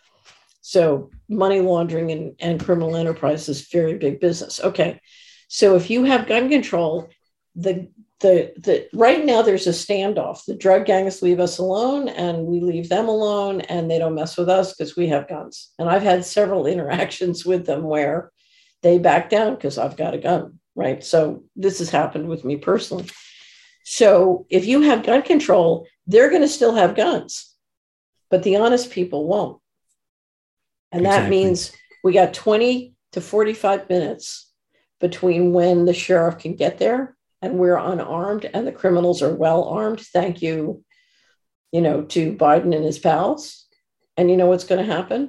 So money laundering and, and criminal enterprise is very big business. Okay. So if you have gun control, the, the, the right now there's a standoff. The drug gangs leave us alone and we leave them alone and they don't mess with us because we have guns. And I've had several interactions with them where they back down because I've got a gun, right? So this has happened with me personally. So if you have gun control, they're going to still have guns, but the honest people won't. And that Exactly. means we got twenty to forty-five minutes between when the sheriff can get there and we're unarmed and the criminals are well armed. Thank you, you know, to Biden and his pals. And you know what's going to happen?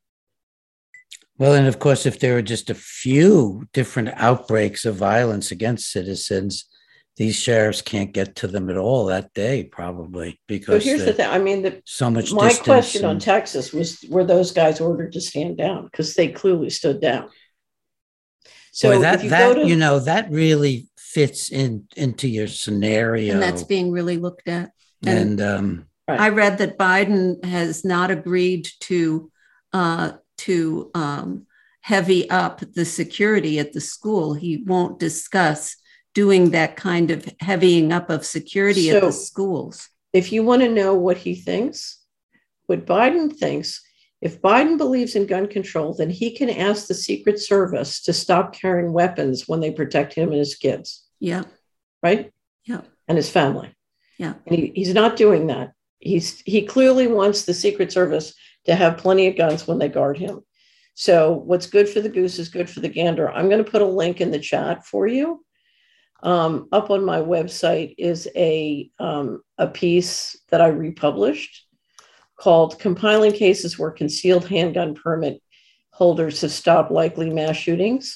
Well, and of course, if there are just a few different outbreaks of violence against citizens, these sheriffs can't get to them at all that day, probably, because So here's the thing. I mean, the, so much my distance question on and- Texas was, were those guys ordered to stand down? Because they clearly stood down. So Boy, that if you that go to, you know that really fits in into your scenario, And that's being really looked at. And and um, I read that Biden has not agreed to uh, to um, heavy up the security at the school. He won't discuss doing that kind of heavying up of security at So- the schools. if you want to know what he thinks, what Biden thinks, if Biden believes in gun control, then he can ask the Secret Service to stop carrying weapons when they protect him and his kids, Yeah, right? yeah, And his family. yeah. And he, he's not doing that. He's he clearly wants the Secret Service to have plenty of guns when they guard him. So what's good for the goose is good for the gander. I'm going to put a link in the chat for you. Um, up on my website is a, um, a piece that I republished called Compiling Cases Where Concealed Handgun Permit Holders Have Stopped Likely Mass Shootings.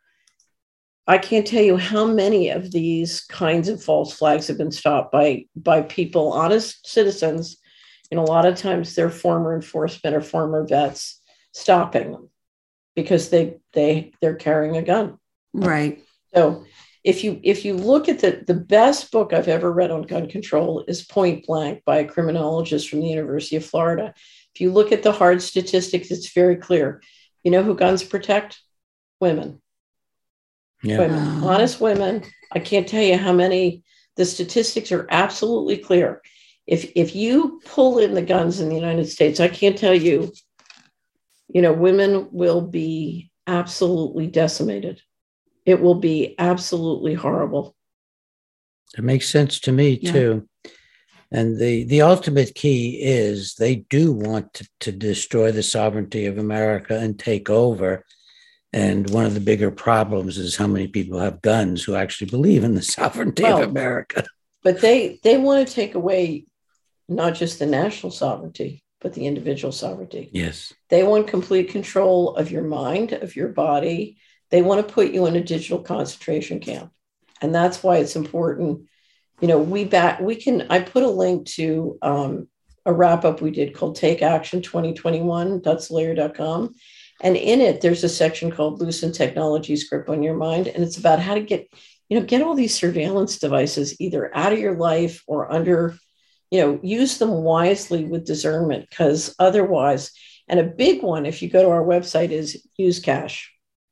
I can't tell you how many of these kinds of false flags have been stopped by, by people, honest citizens, and a lot of times they're former enforcement or former vets stopping them because they, they, they're carrying a gun. Right. So if you if you look at the, the best book I've ever read on gun control is Point Blank by a criminologist from the University of Florida. If you look at the hard statistics, it's very clear. You know who guns protect? Women. Yeah. Women, Wow. honest women. I can't tell you how many. The statistics are absolutely clear. If if you pull in the guns in the United States, I can't tell you, you know, women will be absolutely decimated. It will be absolutely horrible. It makes sense to me Yeah. too. And the, the ultimate key is they do want to, to destroy the sovereignty of America and take over. And one of the bigger problems is how many people have guns who actually believe in the sovereignty Well, of America. But they they want to take away not just the national sovereignty, but the individual sovereignty. Yes. They want complete control of your mind, of your body. They want to put you in a digital concentration camp. And that's why it's important. You know, we back, we can, I put a link to um, a wrap up we did called Take Action twenty twenty-one dot slayer dot com. And in it, there's a section called Loosen Technology's Grip on Your Mind. And it's about how to get, you know, get all these surveillance devices either out of your life or under, you know, use them wisely with discernment, because otherwise, and a big one, if you go to our website, is use cash.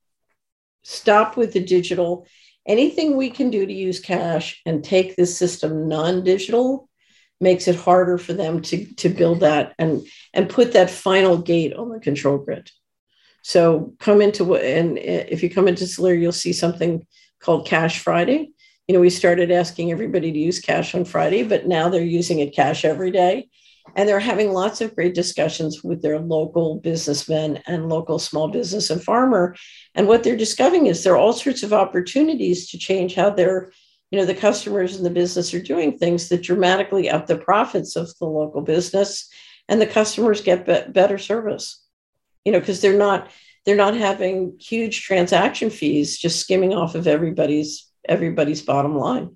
Stop with the digital. Anything we can do to use cash and take this system non-digital makes it harder for them to, to build that and, and put that final gate on the control grid. So come into, and if you come into Slayer, you'll see something called Cash Friday. You know, we started asking everybody to use cash on Friday, but now they're using it cash every day. And they're having lots of great discussions with their local businessmen and local small business and farmer. And what they're discovering is there are all sorts of opportunities to change how they're, you know, the customers in the business are doing things that dramatically up the profits of the local business, and the customers get be- better service, you know, because they're not, they're not having huge transaction fees just skimming off of everybody's, everybody's bottom line.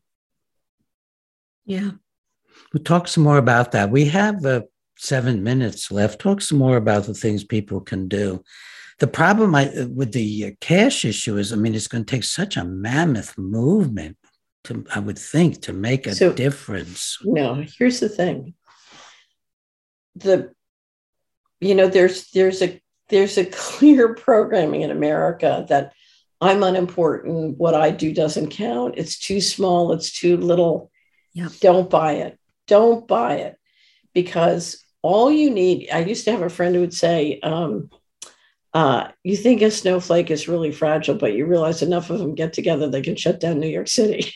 Yeah. We'll talk some more about that. We have uh, seven minutes left. Talk some more about the things people can do. The problem I, with the cash issue is, I mean, it's going to take such a mammoth movement, to, I would think, to make a So, difference. No, here's the thing. The, you know, there's there's a there's a clear programming in America that I'm unimportant. What I do doesn't count. It's too small. It's too little. Yeah. Don't buy it. Don't buy it, because all you need, I used to have a friend who would say, um, uh, you think a snowflake is really fragile, but you realize enough of them get together, they can shut down New York City.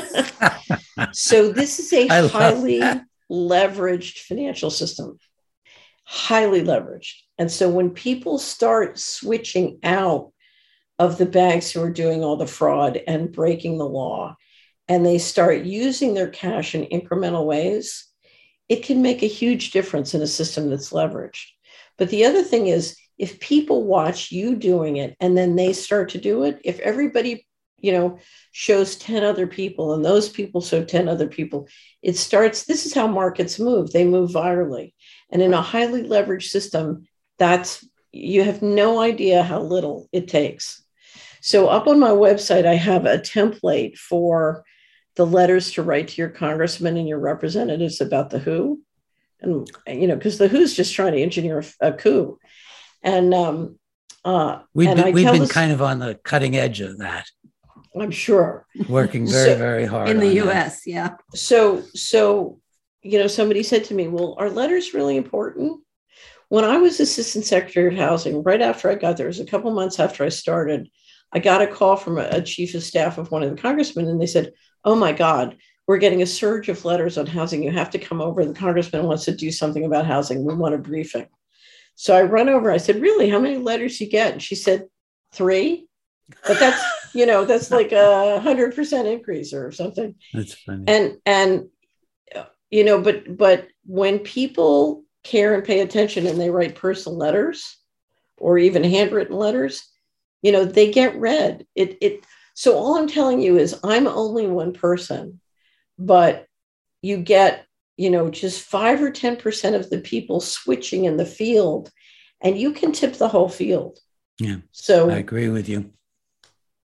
So this is a highly leveraged financial system, highly leveraged. And so when people start switching out of the banks who are doing all the fraud and breaking the law, and they start using their cash in incremental ways, it can make a huge difference in a system that's leveraged. But the other thing is, if people watch you doing it and then they start to do it, if everybody, you know, shows ten other people and those people show ten other people, it starts, this is how markets move. They move virally. And in a highly leveraged system, that's, you have no idea how little it takes. So up on my website, I have a template for the letters to write to your congressman and your representatives about the W H O. And, you know, because the W H O's just trying to engineer a coup. And, um, uh, We've and been, I we've tell been this, kind of on the cutting edge of that, I'm sure. working very, So- very hard In the on U that. S. Yeah. So, so, you know, somebody said to me, well, are letters really important? When I was Assistant Secretary of Housing, right after I got there, it was a couple months after I started, I got a call from a, a chief of staff of one of the congressmen, and they said, oh my God, we're getting a surge of letters on housing. You have to come over. The congressman wants to do something about housing. We want a briefing. So I run over. I said, really, how many letters you get? And she said, three. But that's, you know, that's like a hundred percent increase or something. That's funny. And, and, you know, but, but when people care and pay attention and they write personal letters or even handwritten letters, you know, they get read. It, it, so all I'm telling you is I'm only one person, but you get, you know, just five or ten percent of the people switching in the field, and you can tip the whole field. Yeah, So I agree with you.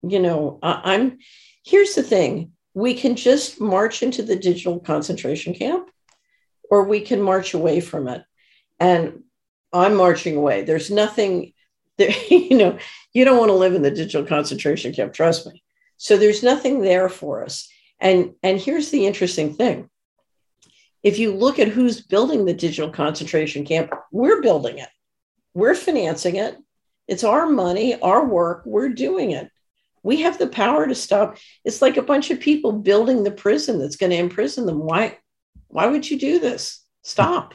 you know, I, I'm, here's the thing. We can just march into the digital concentration camp, or we can march away from it. And I'm marching away. There's nothing there, you know, you don't want to live in the digital concentration camp, trust me. So there's nothing there for us. And, and here's the interesting thing. If you look at who's building the digital concentration camp, we're building it. We're financing it. It's our money, our work. We're doing it. We have the power to stop. It's like a bunch of people building the prison that's going to imprison them. Why, why would you do this? Stop.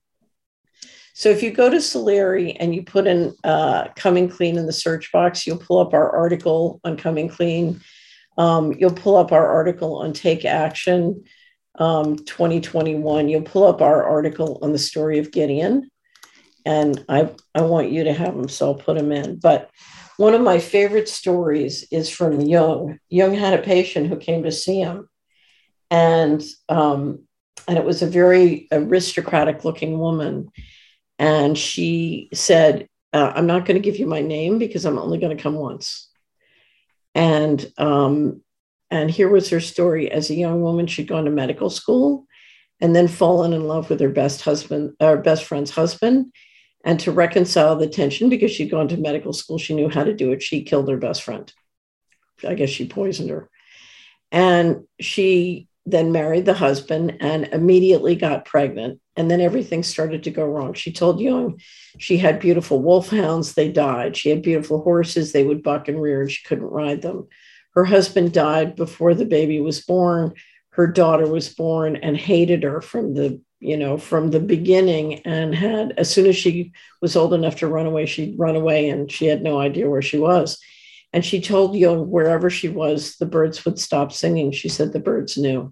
So if you go to Solari and you put in uh, Coming Clean in the search box, you'll pull up our article on Coming Clean. Um, you'll pull up our article on Take Action um, twenty twenty-one. You'll pull up our article on the story of Gideon. And I, I want you to have them, so I'll put them in. But one of my favorite stories is from Jung. Jung had a patient who came to see him. And, um, and it was a very aristocratic looking woman. And she said, uh, I'm not going to give you my name because I'm only going to come once. And, um, and here was her story. As a young woman, she'd gone to medical school and then fallen in love with her best husband, or best friend's husband. And to reconcile the tension, because she'd gone to medical school, she knew how to do it. She killed her best friend. I guess she poisoned her. And she then married the husband and immediately got pregnant. And then everything started to go wrong. She told Jung she had beautiful wolfhounds. They died. She had beautiful horses. They would buck and rear and she couldn't ride them. Her husband died before the baby was born. Her daughter was born and hated her from the, you know, from the beginning, and had, as soon as she was old enough to run away, she'd run away and she had no idea where she was. And she told Jung wherever she was, the birds would stop singing. She said the birds knew.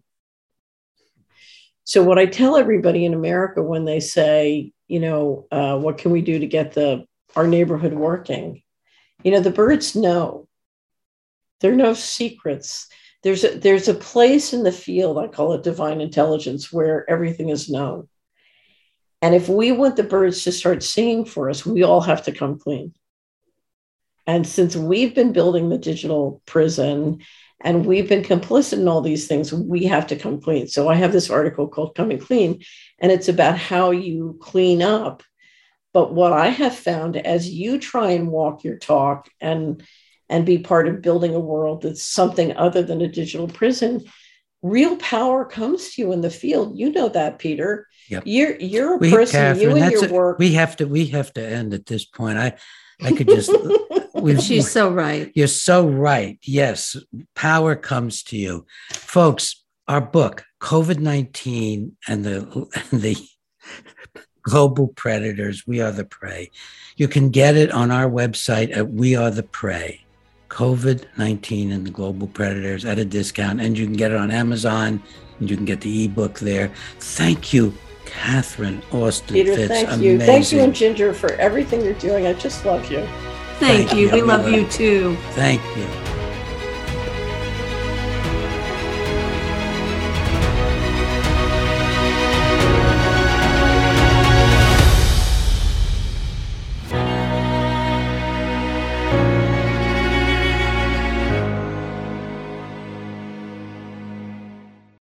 So what I tell everybody in America when they say, you know, uh, what can we do to get the our neighborhood working? You know, the birds know. There are no secrets. There's a, there's a place in the field, I call it divine intelligence, where everything is known. And if we want the birds to start singing for us, we all have to come clean. And since we've been building the digital prison and we've been complicit in all these things, we have to come clean. So I have this article called Coming Clean, and it's about how you clean up. But what I have found as you try and walk your talk and and be part of building a world that's something other than a digital prison, real power comes to you in the field. You know that, Peter. Yep. You're you're a we, person, Catherine, you and your a, work. We have to we have to end at this point. I I could just we've, She's so right. You're so right. Yes, power comes to you. Folks, our book, COVID nineteen and the and the global predators, We Are the Prey. You can get it on our website at We Are the Prey. COVID nineteen and the global predators at a discount, and you can get it on Amazon, and you can get the ebook there. Thank you, Catherine Austin Peter, Fitts. thank Amazing. you. Thank you, and Ginger, for everything you're doing. I just love you. Thank, Thank you. you. We love you too. Thank you.